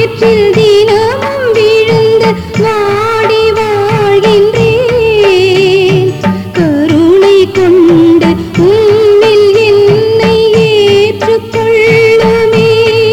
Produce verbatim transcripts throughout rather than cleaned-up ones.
சேற்றில் தினமும் விழுந்து வாடி வாழ்கின்றேன். கருணை கொண்டு உம்மில் என்னை ஏற்றுக்கொள்ளுமே.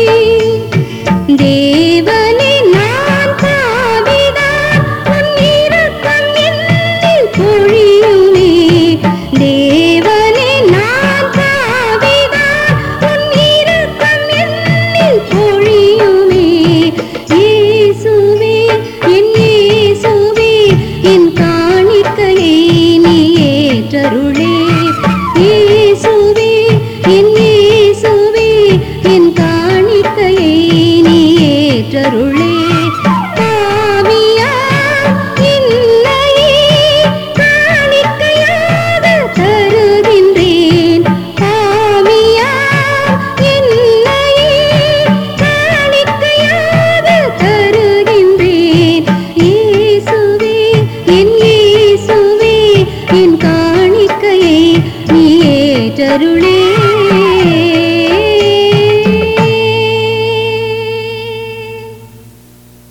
தேவனே நான் பாவிதான், உன் இரக்கம் என்னில் பொழியுமே. தேவனே நான் பாவிதான், உன் இரக்கம் என்னில் பொழியுமே. இயேசுவே என் இயேசுவே என் காணிக்கையை நீ ஏற்றருளே. இயேசுவே என் இயேசுவே என் காணிக்கையை நீ ஏற்றருளே. பாவியா என்னையே காணிக்கையாக தருகின்றேன். பாவியா என்னையே காணிக்கையாக தருகின்றேன். இயேசுவே என் இயேசுவே என் காணிக்கையை நீ ஏற்றருளே.